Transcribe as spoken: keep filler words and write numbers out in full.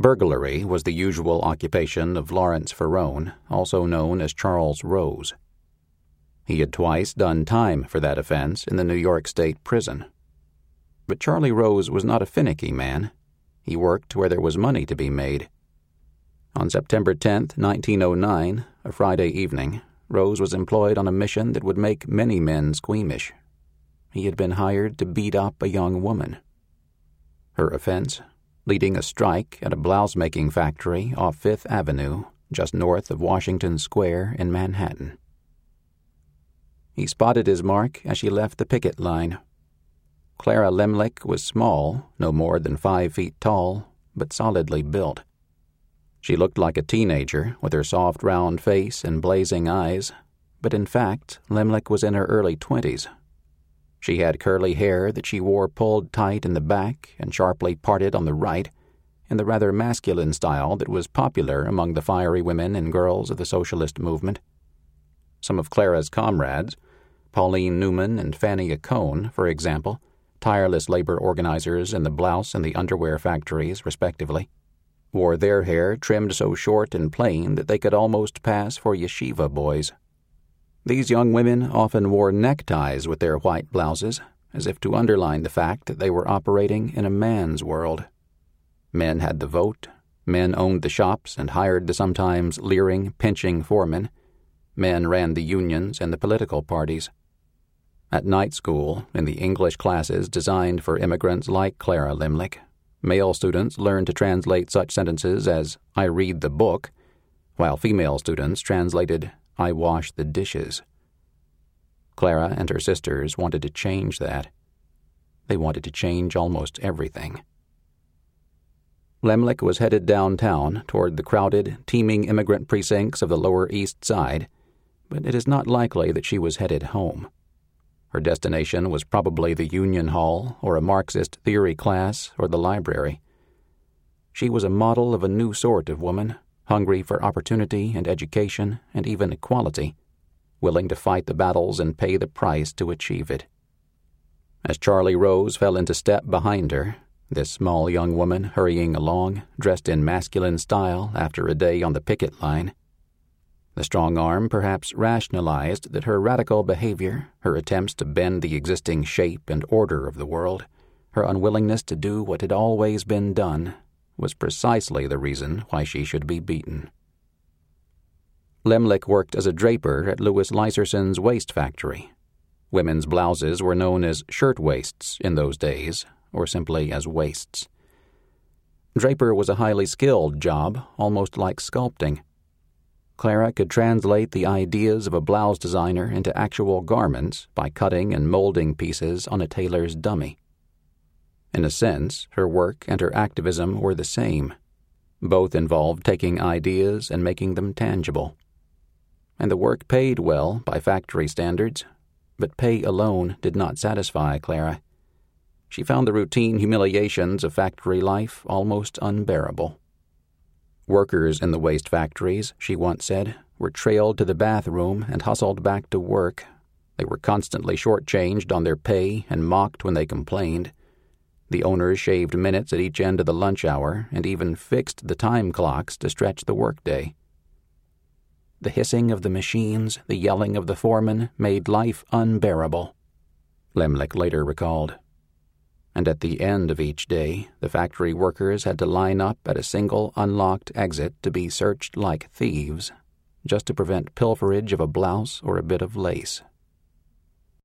Burglary was the usual occupation of Lawrence Ferrone, also known as Charles Rose. He had twice done time for that offense in the New York State Prison. But Charlie Rose was not a finicky man. He worked where there was money to be made. On September tenth, nineteen oh nine, a Friday evening, Rose was employed on a mission that would make many men squeamish. He had been hired to beat up a young woman. Her offense? Leading a strike at a blouse-making factory off Fifth Avenue, just north of Washington Square in Manhattan. He spotted his mark as she left the picket line. Clara Lemlich was small, no more than five feet tall, but solidly built. She looked like a teenager with her soft round face and blazing eyes, but in fact, Lemlich was in her early twenties. She had curly hair that she wore pulled tight in the back and sharply parted on the right, in the rather masculine style that was popular among the fiery women and girls of the socialist movement. Some of Clara's comrades, Pauline Newman and Fanny Acone, for example, tireless labor organizers in the blouse and the underwear factories, respectively, wore their hair trimmed so short and plain that they could almost pass for yeshiva boys. These young women often wore neckties with their white blouses, as if to underline the fact that they were operating in a man's world. Men had the vote, men owned the shops and hired the sometimes leering, pinching foremen, men ran the unions and the political parties. At night school, in the English classes designed for immigrants like Clara Lemlich, male students learned to translate such sentences as, "I read the book," while female students translated, "I wash the dishes." Clara and her sisters wanted to change that. They wanted to change almost everything. Lemlich was headed downtown toward the crowded, teeming immigrant precincts of the Lower East Side, but it is not likely that she was headed home. Her destination was probably the Union Hall or a Marxist theory class or the library. She was a model of a new sort of woman, hungry for opportunity and education and even equality, willing to fight the battles and pay the price to achieve it. As Charlie Rose fell into step behind her, this small young woman hurrying along, dressed in masculine style after a day on the picket line, the strong arm perhaps rationalized that her radical behavior, her attempts to bend the existing shape and order of the world, her unwillingness to do what had always been done, was precisely the reason why she should be beaten. Lemlich worked as a draper at Louis Lyserson's waist factory. Women's blouses were known as shirt-waists in those days, or simply as waists. Draper was a highly skilled job, almost like sculpting. Clara could translate the ideas of a blouse designer into actual garments by cutting and molding pieces on a tailor's dummy. In a sense, her work and her activism were the same. Both involved taking ideas and making them tangible. And the work paid well by factory standards, but pay alone did not satisfy Clara. She found the routine humiliations of factory life almost unbearable. Workers in the waste factories, she once said, were trailed to the bathroom and hustled back to work. They were constantly shortchanged on their pay and mocked when they complained. The owners shaved minutes at each end of the lunch hour and even fixed the time clocks to stretch the workday. The hissing of the machines, the yelling of the foreman, made life unbearable, Lemlich later recalled. And at the end of each day, the factory workers had to line up at a single unlocked exit to be searched like thieves, just to prevent pilferage of a blouse or a bit of lace.